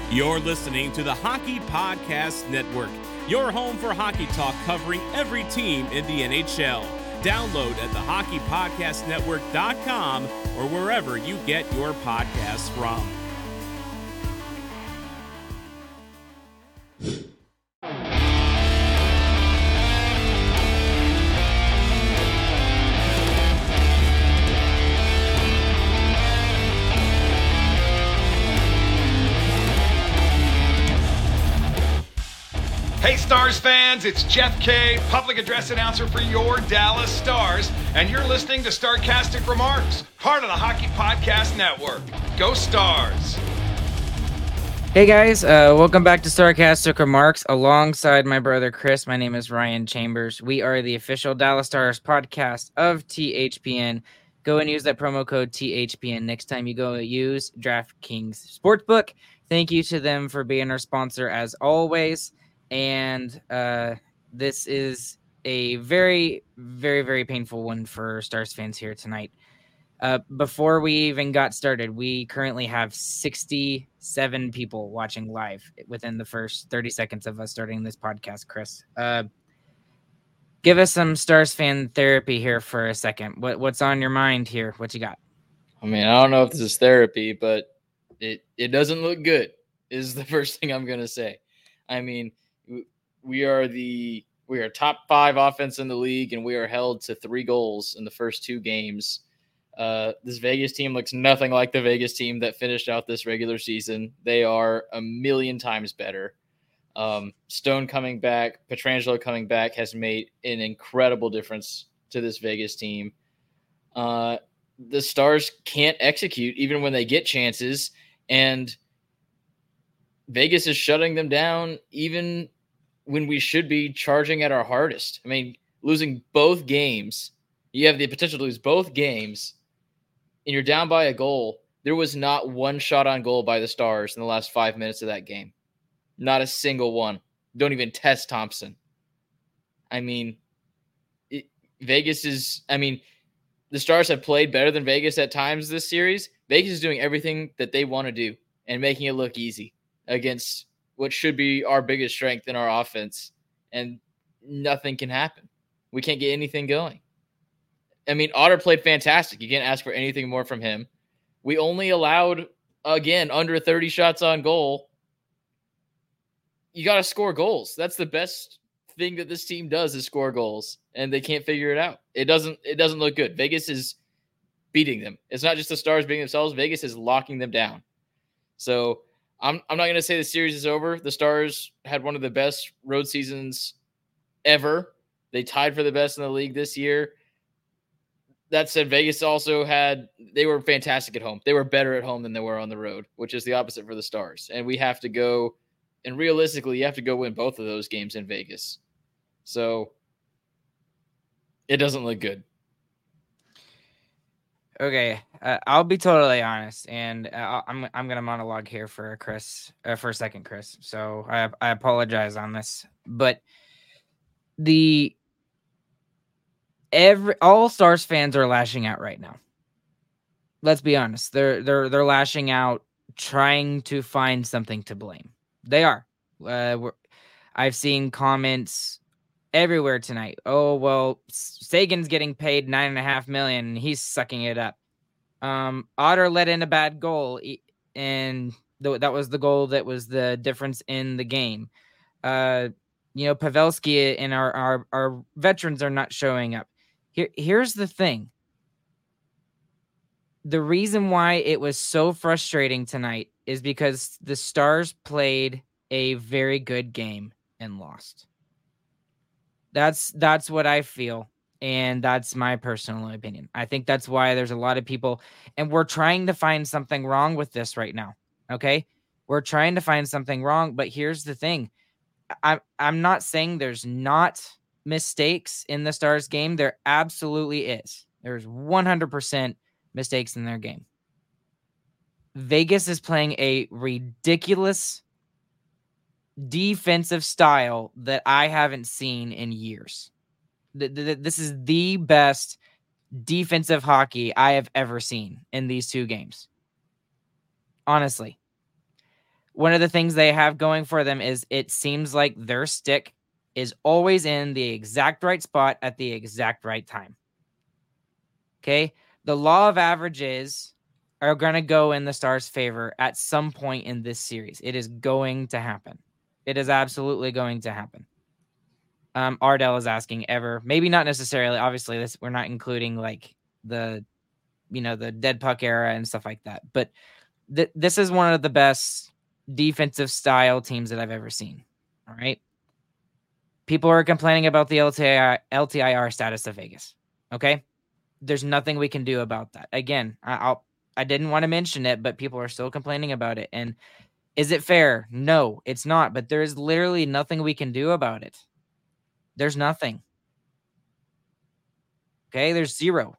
You're listening to the Hockey Podcast Network, your home for hockey talk covering every team in the NHL. Download at thehockeypodcastnetwork.com or wherever you get your podcasts from. Hey Stars fans, it's Jeff Kay, public address announcer for your Dallas Stars, and you're listening to Starcastic Remarks, part of the Hockey Podcast Network. Go Stars! Hey guys, welcome back to Starcastic Remarks alongside my brother Chris. My name is Ryan Chambers. We are the official Dallas Stars podcast of THPN. Go and use that promo code THPN next time you go use DraftKings Sportsbook. Thank you to them for being our sponsor as always. And this is a very, very, very painful one for Stars fans here tonight. Before we even got started, we currently have 67 people watching live within the first 30 seconds of us starting this podcast. Chris, give us some Stars fan therapy here for a second. What's on your mind here? What you got? I mean, I don't know if this is therapy, but it doesn't look good is the first thing I'm going to say. I mean, we are top 5 offense in the league, and we are held to 3 goals in the first 2 games. This Vegas team looks nothing like the Vegas team that finished out this regular season. They are a million times better. Stone coming back, Pietrangelo coming back has made an incredible difference to this Vegas team. The Stars can't execute even when they get chances, and Vegas is shutting them down even when we should be charging at our hardest. I mean, losing both games, you have the potential to lose both games, and you're down by a goal. There was not one shot on goal by the Stars in the last 5 minutes of that game. Not a single one. Don't even test Thompson. I mean, the Stars have played better than Vegas at times this series. Vegas is doing everything that they want to do and making it look easy against what should be our biggest strength in our offense, and nothing can happen. We can't get anything going. I mean, Otter played fantastic. You can't ask for anything more from him. We only allowed, again, under 30 shots on goal. You got to score goals. That's the best thing that this team does is score goals, and they can't figure it out. It doesn't look good. Vegas is beating them. It's not just the Stars beating themselves. Vegas is locking them down. So I'm not going to say the series is over. The Stars had one of the best road seasons ever. They tied for the best in the league this year. That said, Vegas also they were fantastic at home. They were better at home than they were on the road, which is the opposite for the Stars. And we have to go, and realistically, you have to go win both of those games in Vegas. So it doesn't look good. Okay, I'll be totally honest, and I'm gonna monologue here for Chris for a second, Chris. So I apologize on this, but all Stars fans are lashing out right now. Let's be honest, they're lashing out, trying to find something to blame. They are. I've seen comments everywhere tonight. Oh, well, Sagan's getting paid $9.5 million and he's sucking it up. Otter let in a bad goal, and that was the goal that was the difference in the game. Pavelski and our veterans are not showing up. Here's the thing. The reason why it was so frustrating tonight is because the Stars played a very good game and lost. That's what I feel, and that's my personal opinion. I think that's why there's a lot of people, and we're trying to find something wrong with this right now, okay? We're trying to find something wrong, but here's the thing. I'm not saying there's not mistakes in the Stars game. There absolutely is. There's 100% mistakes in their game. Vegas is playing a ridiculous defensive style that I haven't seen in years. This is the best defensive hockey I have ever seen in these 2 games. Honestly. one of the things they have going for them is it seems like their stick is always in the exact right spot at the exact right time. Okay. The law of averages are going to go in the Stars' favor at some point in this series. It is going to happen. It is absolutely going to happen. Ardell is asking ever, maybe not necessarily, obviously this, we're not including like the dead puck era and stuff like that. But this is one of the best defensive style teams that I've ever seen. All right. People are complaining about the LTIR status of Vegas. Okay. There's nothing we can do about that. Again, I didn't want to mention it, but people are still complaining about it. And is it fair? No, it's not. But there's literally nothing we can do about it. There's nothing. Okay, there's zero.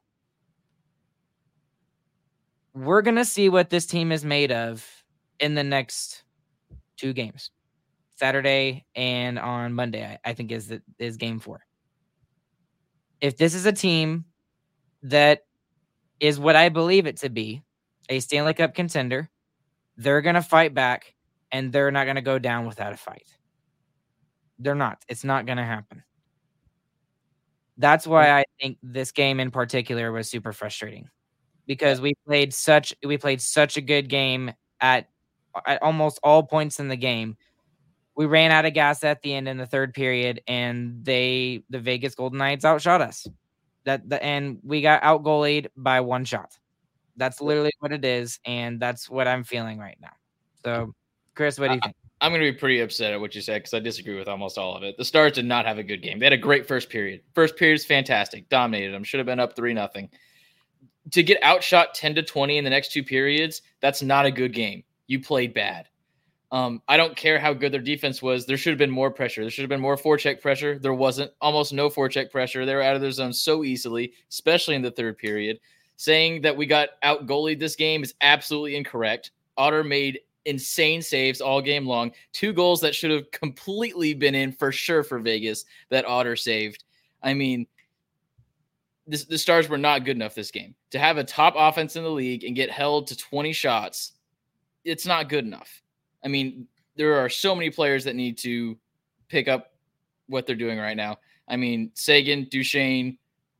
We're going to see what this team is made of in the next 2 games. Saturday and on Monday, I think is game 4. If this is a team that is what I believe it to be, a Stanley Cup contender, they're going to fight back and they're not going to go down without a fight. They're not. It's not going to happen. That's why I think this game in particular was super frustrating, because we played such a good game at almost all points in the game. We ran out of gas at the end in the third period, and the Vegas Golden Knights outshot us. And we got out-goalied by 1 shot. That's literally what it is, and that's what I'm feeling right now. So, Chris, what do you think? I'm going to be pretty upset at what you said because I disagree with almost all of it. The Stars did not have a good game. They had a great first period. First period's fantastic. Dominated them. Should have been up 3-0. To get outshot 10-20 in the next 2 periods, that's not a good game. You played bad. I don't care how good their defense was. There should have been more pressure. There should have been more forecheck pressure. There wasn't. Almost no forecheck pressure. They were out of their zone so easily, especially in the third period. Saying that we got out-goalied this game is absolutely incorrect. Otter made insane saves all game long. 2 goals that should have completely been in for sure for Vegas that Otter saved. I mean, the Stars were not good enough this game. To have a top offense in the league and get held to 20 shots, it's not good enough. I mean, there are so many players that need to pick up what they're doing right now. I mean, Seguin, Duchesne,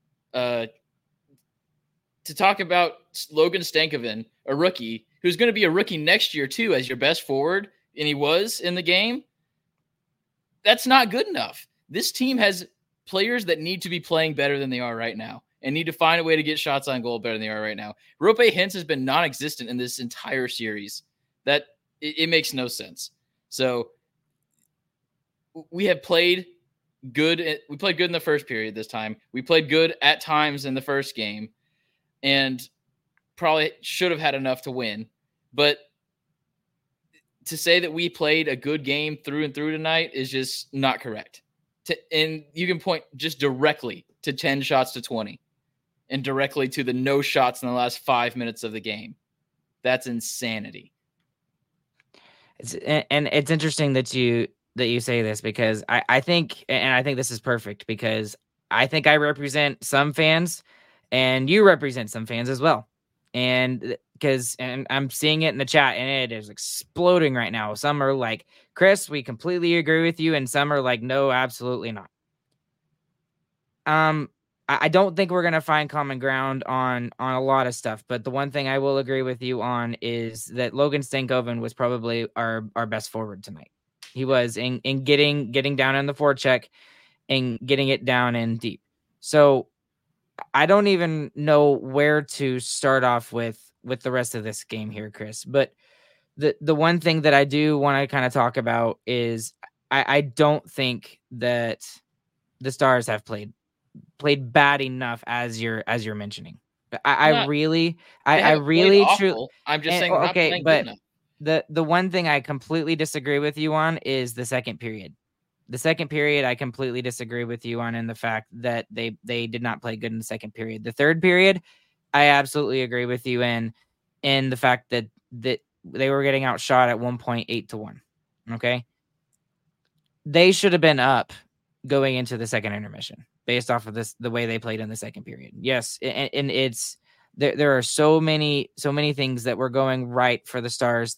to talk about Logan Stankoven, a rookie, who's going to be a rookie next year too as your best forward, and he was in the game, that's not good enough. This team has players that need to be playing better than they are right now and need to find a way to get shots on goal better than they are right now. Roope Hintz has been non-existent in this entire series. That it makes no sense. So we have played good. We played good in the first period this time. We played good at times in the first game and probably should have had enough to win. But to say that we played a good game through and through tonight is just not correct. And you can point just directly to 10 shots to 20 and directly to the no shots in the last 5 minutes of the game. That's insanity. It's interesting that you say this, because I think this is perfect, because I think I represent some fans and you represent some fans as well. And I'm seeing it in the chat and it is exploding right now. Some are like, Chris, we completely agree with you. And some are like, no, absolutely not. I don't think we're going to find common ground on a lot of stuff, but the one thing I will agree with you on is that Logan Stankoven was probably our best forward tonight. He was in getting down in the forecheck and getting it down in deep. So I don't even know where to start off with the rest of this game here, Chris. But the one thing that I do want to kind of talk about is I don't think that the Stars have played bad enough as you're mentioning. I really truly. I'm just saying. Okay, but the one thing I completely disagree with you on is the second period. The second period, I completely disagree with you on, in the fact that they did not play good in the second period. The third period, I absolutely agree with you in the fact that they were getting outshot at 1.8-1. Okay, they should have been up going into the second intermission based off of the way they played in the second period. Yes, and it's there are so many things that were going right for the Stars there.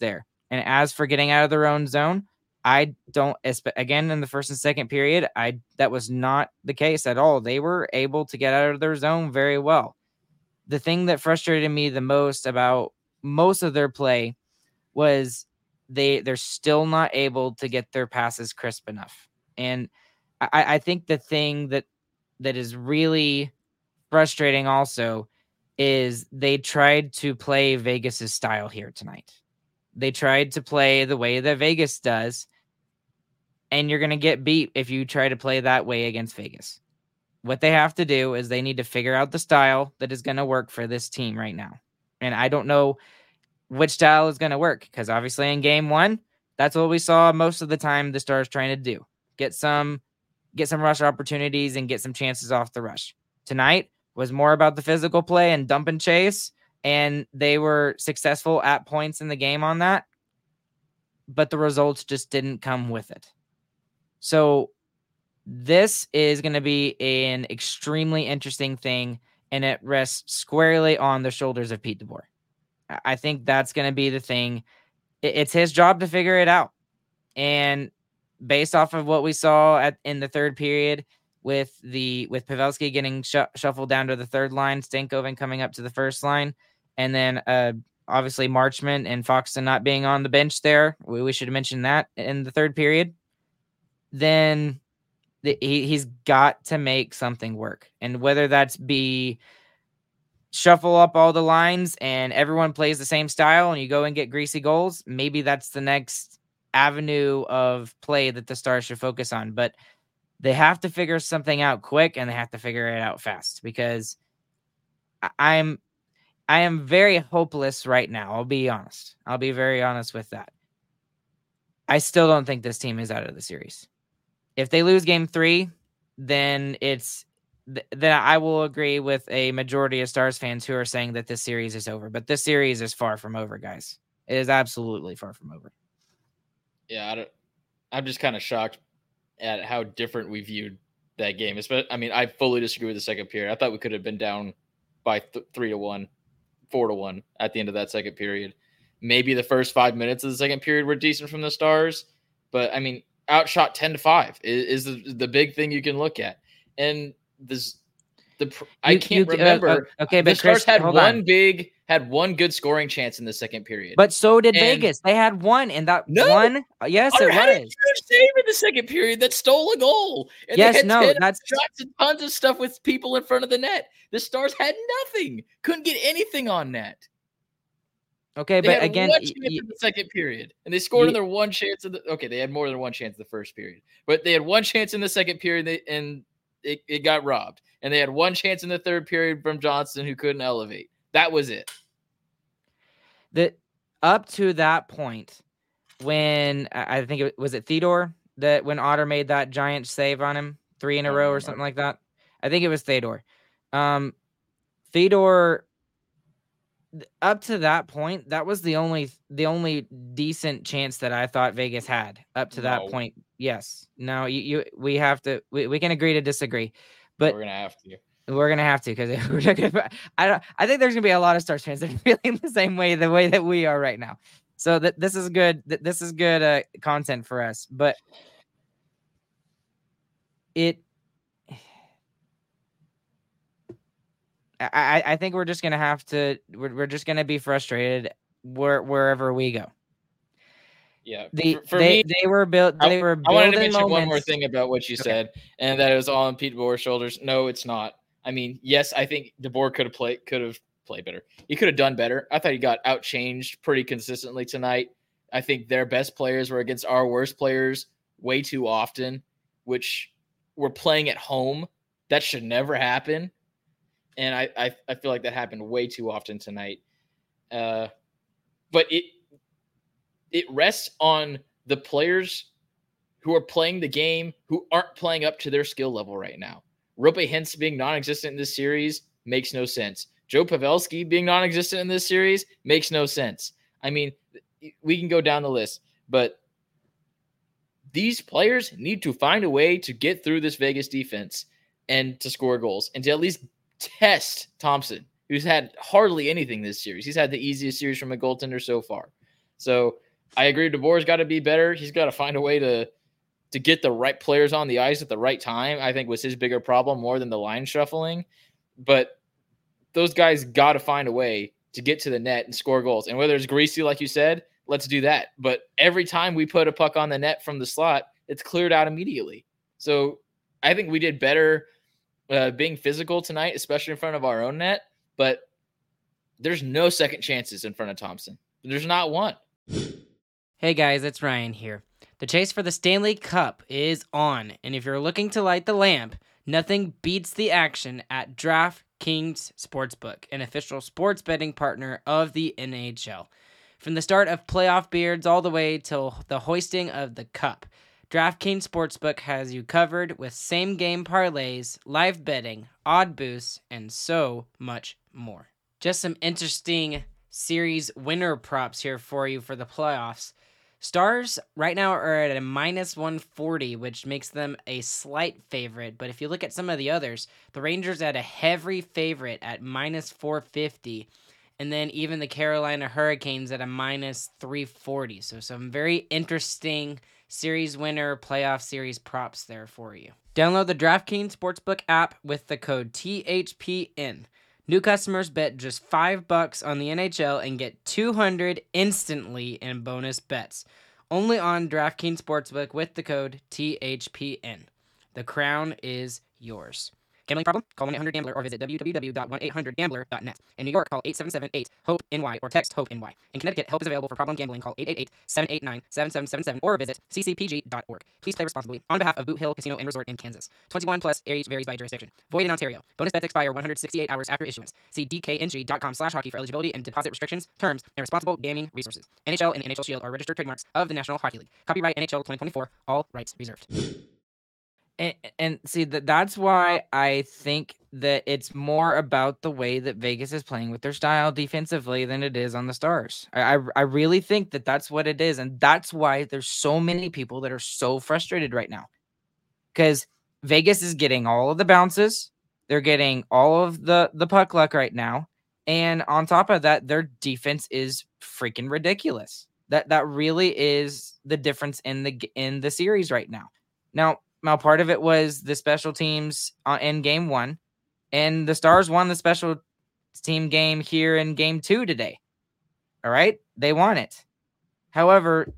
And as for getting out of their own zone, I don't, again, in the first and second period, that was not the case at all. They were able to get out of their zone very well. The thing that frustrated me the most about most of their play was they're still not able to get their passes crisp enough. And I think the thing that is really frustrating also is they tried to play Vegas's style here tonight. They tried to play the way that Vegas does, and you're going to get beat if you try to play that way against Vegas. What they have to do is they need to figure out the style that is going to work for this team right now. And I don't know which style is going to work, because obviously in game one, that's what we saw most of the time the Stars trying to do. Get some rush opportunities and get some chances off the rush. Tonight was more about the physical play and dump and chase, and they were successful at points in the game on that, but the results just didn't come with it. So this is going to be an extremely interesting thing, and it rests squarely on the shoulders of Pete DeBoer. I think that's going to be the thing. It's his job to figure it out. And based off of what we saw in the third period with Pavelski getting shuffled down to the third line, Stankoven coming up to the first line, and then obviously Marchment and Foxton not being on the bench there, we should have mentioned that in the third period, then he's got to make something work. And whether that's be shuffle up all the lines and everyone plays the same style and you go and get greasy goals, maybe that's the next avenue of play that the Stars should focus on. But they have to figure something out quick, and they have to figure it out fast, because I am very hopeless right now. I'll be honest. I'll be very honest with that. I still don't think this team is out of the series. If they lose game 3, then then I will agree with a majority of Stars fans who are saying that this series is over. But this series is far from over, guys. It is absolutely far from over. Yeah, I'm just kind of shocked at how different we viewed that game. I fully disagree with the second period. I thought we could have been down by 3-1, 4-1 at the end of that second period. Maybe the first 5 minutes of the second period were decent from the Stars, but outshot 10-5 is the big thing you can look at. And I can't remember. Okay, but the Stars had had one good scoring chance in the second period. But so did Vegas. They had one, and that one. Yes, it had a was. huge save in the second period that stole a goal. And that's shots and tons of stuff with people in front of the net. The Stars had nothing. Couldn't get anything on net. Okay, they but had again, one chance in the second period, and they scored in their one chance. They had more than one chance in the first period, but they had one chance in the second period, and it got robbed. And they had one chance in the third period from Johnson, who couldn't elevate. That was it. Up to that point, when I think it was Theodore that when Otter made that giant save on him 3 in a row or something like that. I think it was Theodore. Theodore. Up to that point, that was the only decent chance that I thought Vegas had up to that point. Yes. No, we have to. We can agree to disagree, but we're gonna have to. We're gonna have to, because I think there's gonna be a lot of Stars fans that are feeling the way that we are right now. So this is good. This is good content for us. But I think we're just gonna have to. We're just gonna be frustrated wherever we go. Yeah, they were built. They were. I wanted to mention one more thing about what you said, and that it was all on Pete DeBoer's shoulders. No, it's not. Yes, I think DeBoer could have played better. He could have done better. I thought he got outchanged pretty consistently tonight. I think their best players were against our worst players way too often, which we're playing at home. That should never happen. And I feel like that happened way too often tonight. But it rests on the players who are playing the game who aren't playing up to their skill level right now. Roope Hintz being non-existent in this series makes no sense. Joe Pavelski being non-existent in this series makes no sense. We can go down the list, but these players need to find a way to get through this Vegas defense and to score goals and to at least test Thompson, who's had hardly anything this series. He's had the easiest series from a goaltender so far. So I agree. DeBoer's got to be better. He's got to find a way to get the right players on the ice at the right time, I think was his bigger problem more than the line shuffling. But those guys got to find a way to get to the net and score goals. And whether it's greasy, like you said, let's do that. But every time we put a puck on the net from the slot, it's cleared out immediately. So I think we did better being physical tonight, especially in front of our own net. But there's no second chances in front of Thompson. There's not one. Hey guys, it's Ryan here. The chase for the Stanley Cup is on, and if you're looking to light the lamp, nothing beats the action at DraftKings Sportsbook, an official sports betting partner of the NHL. From the start of playoff beards all the way till the hoisting of the cup, DraftKings Sportsbook has you covered with same-game parlays, live betting, odd boosts, and so much more. Just some interesting series winner props here for you for the playoffs. Stars right now are at a minus 140, which makes them a slight favorite. But if you look at some of the others, the Rangers at a heavy favorite at minus 450. And then even the Carolina Hurricanes at a minus 340. So some very interesting series winner playoff series props there for you. Download the DraftKings Sportsbook app with the code THPN. New customers bet just $5 on the NHL and get $200 instantly in bonus bets. Only on DraftKings Sportsbook with the code THPN. The crown is yours. Gambling problem? Call 1-800-GAMBLER or visit www.1800gambler.net. In New York, call 877-8-HOPE-NY or text HOPE-NY. In Connecticut, help is available for problem gambling. Call 888-789-7777 or visit ccpg.org. Please play responsibly. On behalf of Boot Hill Casino and Resort in Kansas. 21 plus, age varies by jurisdiction. Void in Ontario. Bonus bets expire 168 hours after issuance. See dkng.com/hockey for eligibility and deposit restrictions, terms, and responsible gaming resources. NHL and NHL Shield are registered trademarks of the National Hockey League. Copyright NHL 2024. All rights reserved. And see, that's why I think that it's more about the way that Vegas is playing with their style defensively than it is on the Stars. I really think that that's what it is. And that's why there's so many people that are so frustrated right now. Because Vegas is getting all of the bounces. They're getting all of the puck luck right now. And on top of that, their defense is freaking ridiculous. That really is the difference in the series right now. Now, part of it was the special teams in game 1, and the Stars won the special team game here in game 2 today. All right, they won it. However,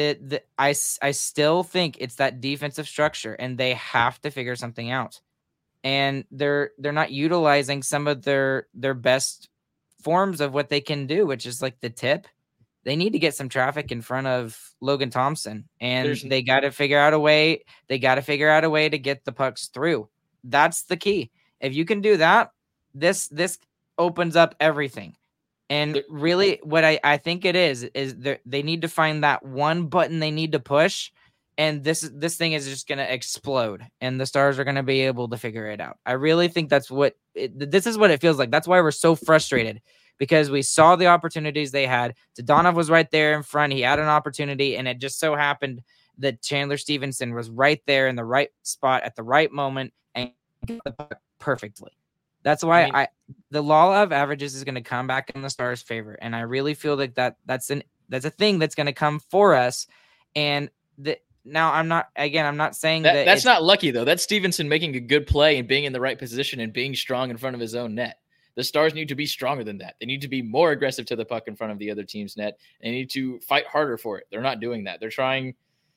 I still think it's that defensive structure, and they have to figure something out. And they're not utilizing some of their best forms of what they can do, which is like the tip. They need to get some traffic in front of Logan Thompson, and they got to figure out a way. They got to figure out a way to get the pucks through. That's the key. If you can do that, this opens up everything. And really, what I think it is they need to find that one button they need to push, and this thing is just going to explode, and the Stars are going to be able to figure it out. I really think that's this is what it feels like. That's why we're so frustrated. Because we saw the opportunities they had. Dadonov was right there in front. He had an opportunity, and it just so happened that Chandler Stevenson was right there in the right spot at the right moment and got the puck perfectly. That's why the law of averages is going to come back in the Stars' favor, and I really feel like that's a thing that's going to come for us. And now I'm not saying that's not lucky though. That's Stevenson making a good play and being in the right position and being strong in front of his own net. The Stars need to be stronger than that. They need to be more aggressive to the puck in front of the other team's net. They need to fight harder for it. They're not doing that. They're trying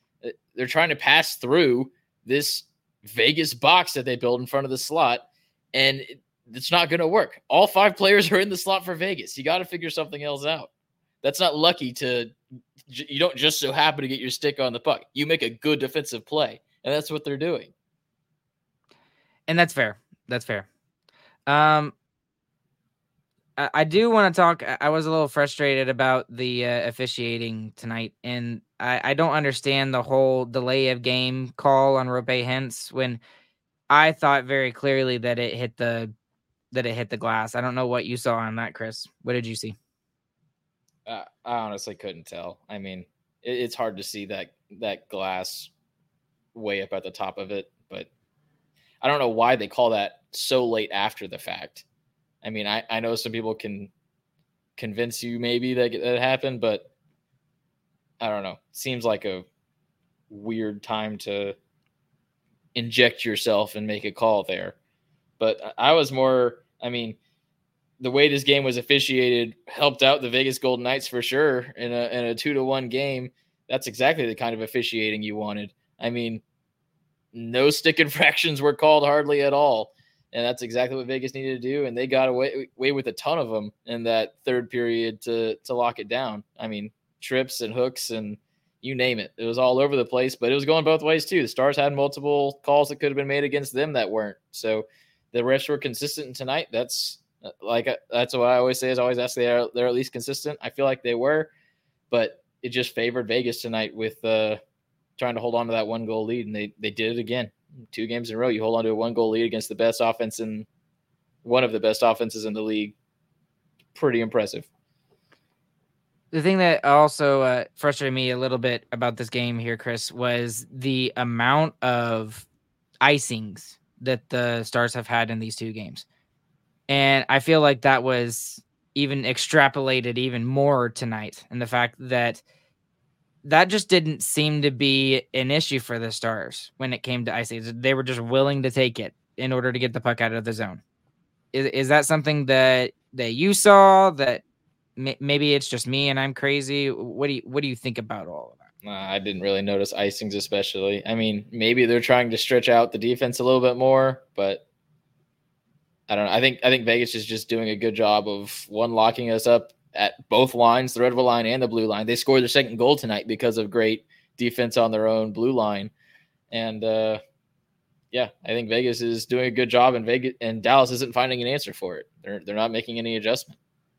to pass through this Vegas box that they build in front of the slot, and it's not going to work. All 5 players are in the slot for Vegas. You got to figure something else out. That's not lucky you don't just so happen to get your stick on the puck. You make a good defensive play, and that's what they're doing. And that's fair. That's fair. I do want to talk. I was a little frustrated about the officiating tonight, and I don't understand the whole delay of game call on Roope Hintz when I thought very clearly that it hit the glass. I don't know what you saw on that, Chris. What did you see? I honestly couldn't tell. I mean, it's hard to see that glass way up at the top of it, but I don't know why they call that so late after the fact. I mean, I know some people can convince you maybe that happened, but I don't know. Seems like a weird time to inject yourself and make a call there. But I was more, I mean, the way this game was officiated helped out the Vegas Golden Knights for sure in a 2-1 game. That's exactly the kind of officiating you wanted. I mean, no stick infractions were called hardly at all. And that's exactly what Vegas needed to do. And they got away with a ton of them in that third period to lock it down. I mean, trips and hooks and you name it. It was all over the place, but it was going both ways too. The Stars had multiple calls that could have been made against them that weren't. So the refs were consistent tonight. That's what I always say is always ask they're at least consistent. I feel like they were, but it just favored Vegas tonight with trying to hold on to that 1-goal lead, and they did it again. 2 games in a row, you hold on to a 1-goal lead against the best offense in one of the best offenses in the league. Pretty impressive. The thing that also frustrated me a little bit about this game here, Chris, was the amount of icings that the Stars have had in these 2 games. And I feel like that was even extrapolated even more tonight. And the fact that just didn't seem to be an issue for the Stars when it came to icings. They were just willing to take it in order to get the puck out of the zone. Is that something that you saw, that maybe it's just me and I'm crazy? What do you think about all of that? I didn't really notice icings especially. I mean, maybe they're trying to stretch out the defense a little bit more, but I don't know. I think Vegas is just doing a good job of locking us up at both lines, the red line and the blue line. They scored their second goal tonight because of great defense on their own blue line. And I think Vegas is doing a good job, and Dallas isn't finding an answer for it. They're not making any adjustment.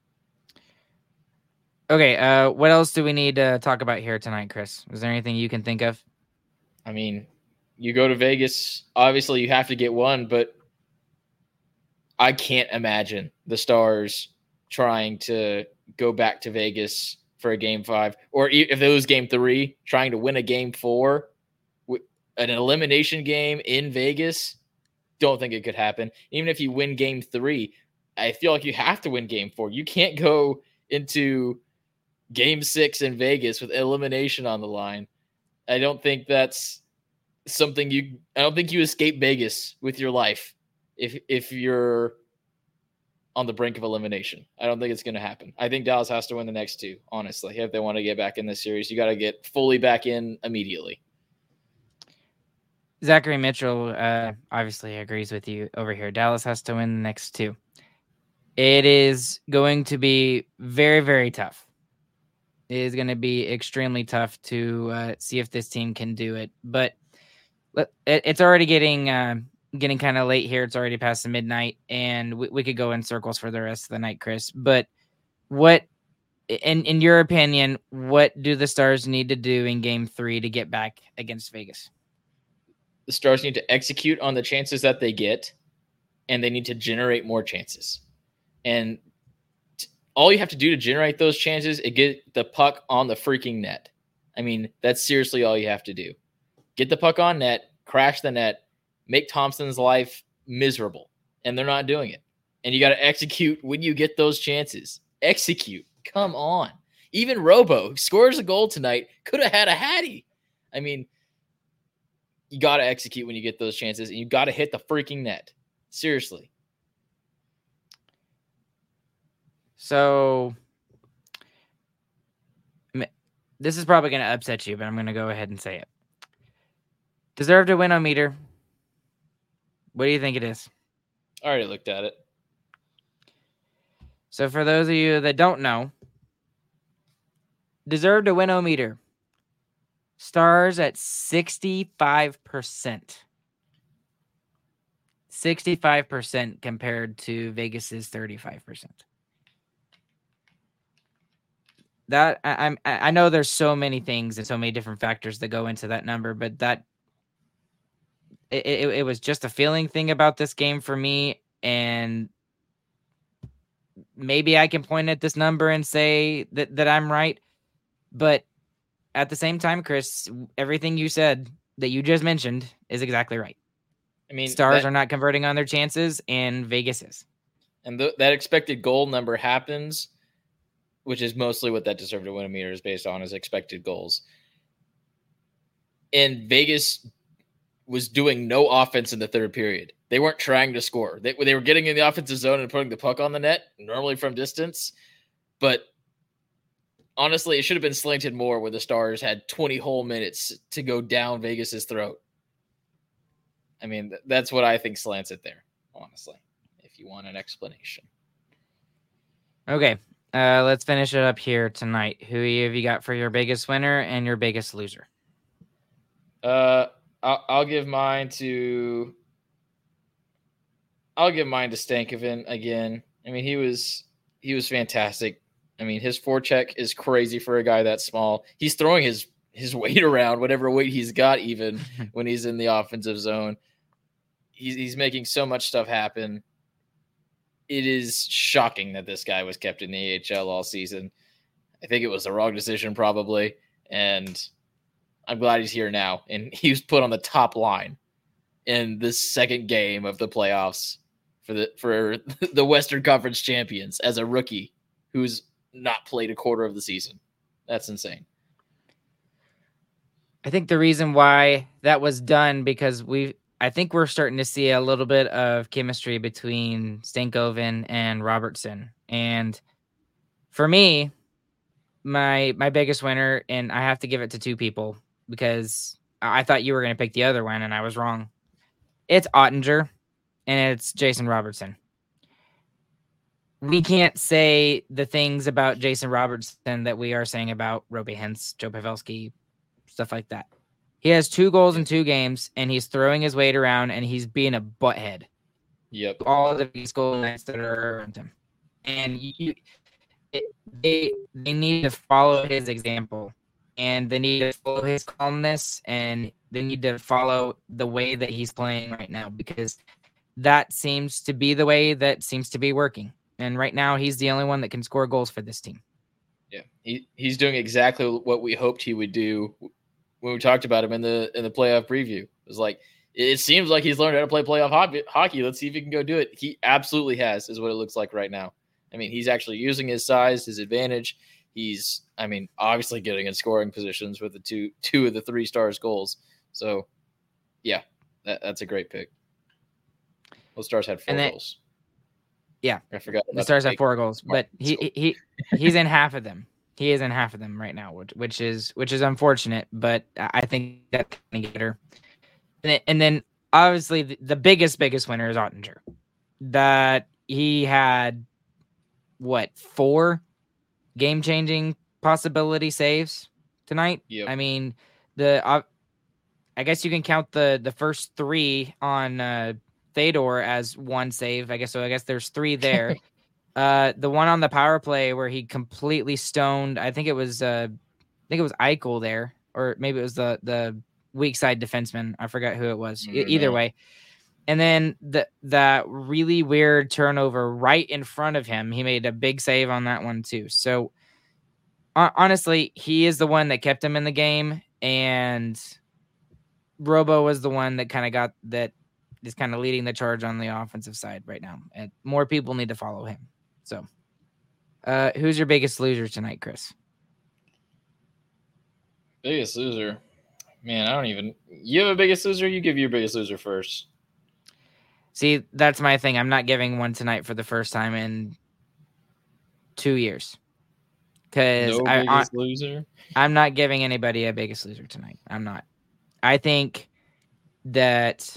Okay, what else do we need to talk about here tonight, Chris? Is there anything you can think of? I mean, you go to Vegas, obviously you have to get one, but I can't imagine the Stars trying to go back to Vegas for a game 5, or if it was game 3, trying to win a game 4, an elimination game in Vegas. Don't think it could happen. Even if you win game 3, I feel like you have to win game 4. You can't go into game 6 in Vegas with elimination on the line. I don't think that's something I don't think you escape Vegas with your life if you're on the brink of elimination. I don't think it's going to happen. I think Dallas has to win the next 2, honestly. If they want to get back in this series, you got to get fully back in immediately. Zachary Mitchell obviously agrees with you over here. Dallas has to win the next 2. It is going to be very, very tough. It is going to be extremely tough to see if this team can do it. But it's already getting kind of late here. It's already past the midnight, and we could go in circles for the rest of the night, Chris. But what, in your opinion, what do the Stars need to do in game 3 to get back against Vegas? The Stars need to execute on the chances that they get, and they need to generate more chances. And all you have to do to generate those chances is get the puck on the freaking net. I mean, that's seriously all you have to do. Get the puck on net, crash the net, make Thompson's life miserable, and they're not doing it. And you got to execute when you get those chances. Execute. Come on. Even Robo, who scores a goal tonight, could have had a hattie. I mean, you got to execute when you get those chances, and you got to hit the freaking net. Seriously. So this is probably going to upset you, but I'm going to go ahead and say it. Deserve to win meter. What do you think it is? I already looked at it. So for those of you that don't know, deserve to win meter. Stars at 65%. 65% compared to Vegas's 35%. That I know there's so many things and so many different factors that go into that number, but that it was just a feeling thing about this game for me, and maybe I can point at this number and say that I'm right, but at the same time, Chris, everything you said that you just mentioned is exactly right. I mean, Stars are not converting on their chances, and Vegas is. And that expected goal number happens which is mostly what that deserved to win meter is based on, is expected goals. And Vegas was doing no offense in the third period. They weren't trying to score. They were getting in the offensive zone and putting the puck on the net, normally from distance. But honestly, it should have been slanted more where the Stars had 20 whole minutes to go down Vegas's throat. I mean, that's what I think slants it there, honestly, if you want an explanation. Okay, let's finish it up here tonight. Who have you got for your biggest winner and your biggest loser? I'll give mine to Stankoven again. I mean, he was fantastic. I mean, his forecheck is crazy for a guy that small. He's throwing his weight around, whatever weight he's got, even when he's in the offensive zone. He's making so much stuff happen. It is shocking that this guy was kept in the AHL all season. I think it was the wrong decision, probably, and I'm glad he's here now. And he was put on the top line in this second game of the playoffs for the Western Conference champions as a rookie who's not played a quarter of the season. That's insane. I think the reason why that was done because I think we're starting to see a little bit of chemistry between Stankoven and Robertson. And for me, my biggest winner, and I have to give it to two people because I thought you were going to pick the other one and I was wrong. It's Ottinger and it's Jason Robertson. We can't say the things about Jason Robertson that we are saying about Roby Hintz, Joe Pavelski, stuff like that. He has 2 goals in 2 games, and he's throwing his weight around, and he's being a butthead. Yep. All of these goal nights that are around him. And they need to follow his example, and they need to follow his calmness, and they need to follow the way that he's playing right now, because that seems to be the way that seems to be working. And right now, he's the only one that can score goals for this team. Yeah, he's doing exactly what we hoped he would do when we talked about him in the playoff preview. It was like, it seems like he's learned how to play playoff hockey. Let's see if he can go do it. He absolutely has, is what it looks like right now. I mean, he's actually using his size, his advantage. He's, I mean, obviously getting in scoring positions with the two of the 3 Stars goals. So, yeah, that's a great pick. Well, Stars had 4 goals. Yeah, I forgot. The Stars have 4 goals, but he's in half of them. He is in half of them right now, which is unfortunate. But I think that's going to get her. And then obviously the biggest winner is Ottinger. That he had 4 game-changing possibility saves tonight. Yep. I mean, I guess you can count the first 3 on Theodore as 1 save. I guess there's 3 there. The one on the power play where he completely stoned. I think it was Eichel there, or maybe it was the weak side defenseman. I forgot who it was. Either way. And then that really weird turnover right in front of him. He made a big save on that one too. So honestly, he is the one that kept him in the game, and Robo was the one that kind of got that. Is kind of leading the charge on the offensive side right now, and more people need to follow him. So, who's your biggest loser tonight, Chris? Biggest loser, man. You have a biggest loser. You give your biggest loser first. See, that's my thing. I'm not giving one tonight for the first time in 2 years. Because biggest loser. I'm not giving anybody a biggest loser tonight. I'm not. I think that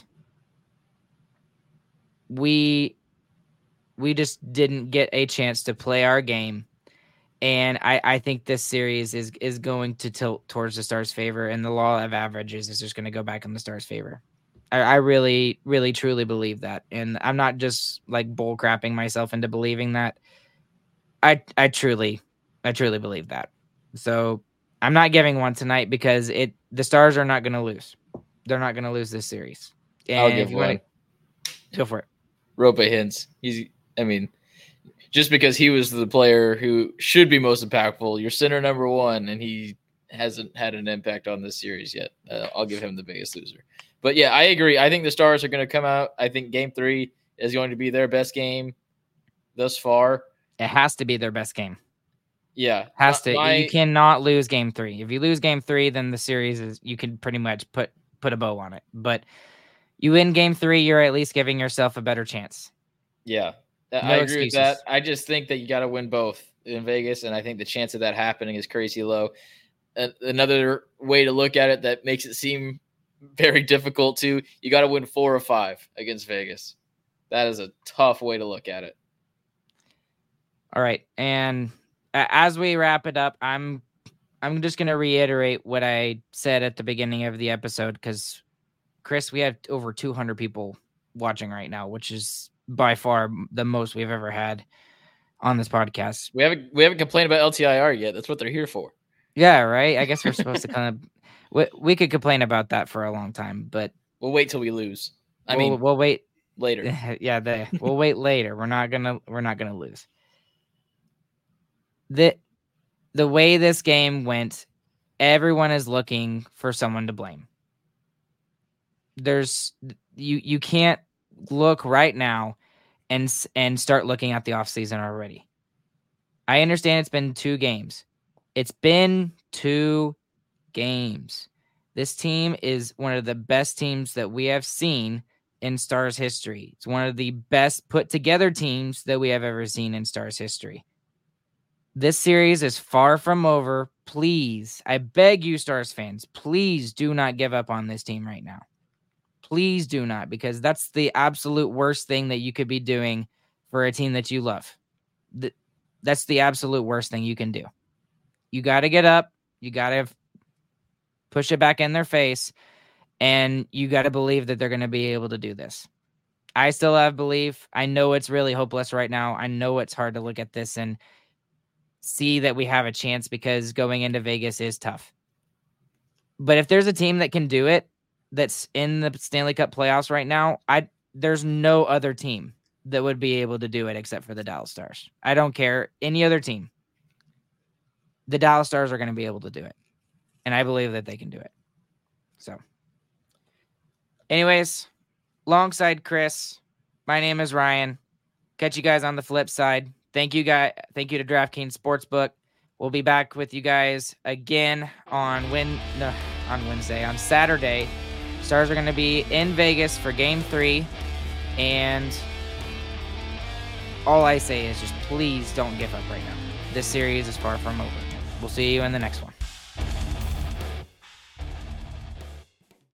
we just didn't get a chance to play our game, and I think this series is going to tilt towards the Stars' favor, and the law of averages is just going to go back in the Stars' favor. I really, really, truly believe that, and I'm not just like bull crapping myself into believing that. I truly believe that. So I'm not giving one tonight because the Stars are not going to lose. They're not going to lose this series. And I'll give one. Go for it. Rope Hintz. Just because he was the player who should be most impactful, your center number 1, and he hasn't had an impact on this series yet. I'll give him the biggest loser. But yeah, I agree. I think the Stars are going to come out. I think Game 3 is going to be their best game thus far. It has to be their best game. Yeah. Has to. You cannot lose game 3. If you lose game 3, then the series is, you can pretty much put a bow on it. But you win game 3, you're at least giving yourself a better chance. Yeah. No I agree excuses. with that. I just think that you got to win both in Vegas, and I think the chance of that happening is crazy low. Another way to look at it that makes it seem very difficult too, you got to win 4 or 5 against Vegas. That is a tough way to look at it. All right, and as we wrap it up, I'm just going to reiterate what I said at the beginning of the episode, because Chris, we have over 200 people watching right now, which is by far the most we've ever had on this podcast. We haven't complained about LTIR yet. That's what they're here for. Yeah, right. I guess we're supposed to kind of we could complain about that for a long time, but we'll wait till we lose. We'll wait later. Yeah, we'll wait later. We're not gonna lose. The way this game went, everyone is looking for someone to blame. You can't look right now and start looking at the offseason already. I understand it's been 2 games. It's been 2 games. This team is one of the best teams that we have seen in Stars history. It's one of the best put together teams that we have ever seen in Stars history. This series is far from over. Please, I beg you, Stars fans, please do not give up on this team right now. Please do not, because that's the absolute worst thing that you could be doing for a team that you love. That's the absolute worst thing you can do. You got to get up. You got to push it back in their face, and you got to believe that they're going to be able to do this. I still have belief. I know it's really hopeless right now. I know it's hard to look at this and see that we have a chance, because going into Vegas is tough. But if there's a team that can do it, that's in the Stanley Cup playoffs right now, there's no other team that would be able to do it except for the Dallas Stars. I don't care any other team. The Dallas Stars are going to be able to do it, and I believe that they can do it. So, anyways, alongside Chris, my name is Ryan. Catch you guys on the flip side. Thank you to DraftKings Sportsbook. We'll be back with you guys again on Saturday. Stars are going to be in Vegas for Game 3, and all I say is just please don't give up right now. This series is far from over. We'll see you in the next one.